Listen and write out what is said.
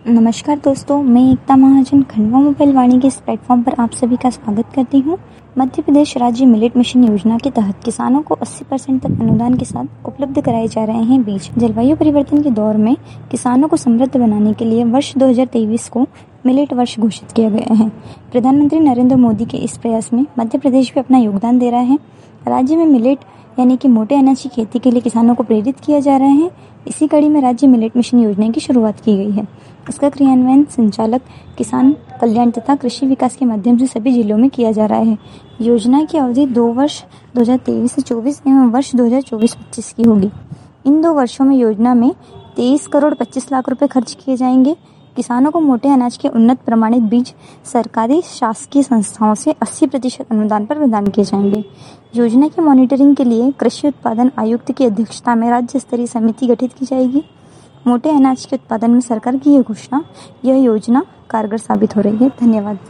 नमस्कार दोस्तों, मैं एकता महाजन खंडवा मोबाइल वाणी के इस प्लेटफॉर्म पर आप सभी का स्वागत करती हूँ। मध्य प्रदेश राज्य मिलेट मिशन योजना के तहत किसानों को 80% तक अनुदान के साथ उपलब्ध कराए जा रहे हैं बीज। जलवायु परिवर्तन के दौर में किसानों को समृद्ध बनाने के लिए वर्ष 2023 को मिलेट वर्ष घोषित किया गया है। प्रधानमंत्री नरेंद्र मोदी के इस प्रयास में मध्य प्रदेश भी अपना योगदान दे रहा है। राज्य में मिलेट यानी कि मोटे अनाज की खेती के लिए किसानों को प्रेरित किया जा रहा है। इसी कड़ी में राज्य मिलेट मिशन योजना की शुरुआत की गई है। इसका क्रियान्वयन संचालक किसान कल्याण तथा कृषि विकास के माध्यम से सभी जिलों में किया जा रहा है। योजना की अवधि 2 वर्ष 2023 से 24 एवं वर्ष 2024-25 की होगी। इन 2 वर्षों में योजना में 23 करोड़ 25 लाख रुपए खर्च किए जाएंगे। किसानों को मोटे अनाज के उन्नत प्रमाणित बीज सरकारी शासकीय संस्थाओं से 80% अनुदान पर प्रदान किए जाएंगे। योजना की मॉनिटरिंग के लिए कृषि उत्पादन आयुक्त की अध्यक्षता में राज्य स्तरीय समिति गठित की जाएगी। मोटे अनाज के उत्पादन में सरकार की यह योजना कारगर साबित हो रही है। धन्यवाद।